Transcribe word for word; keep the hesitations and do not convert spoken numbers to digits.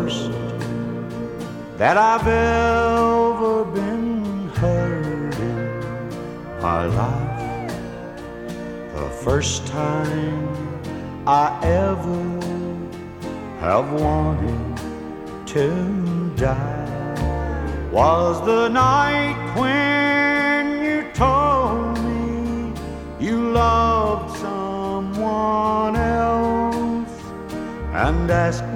worst that I've ever been hurt in my life. The first time I ever have wanted to die was the night when you told me you loved someone else and asked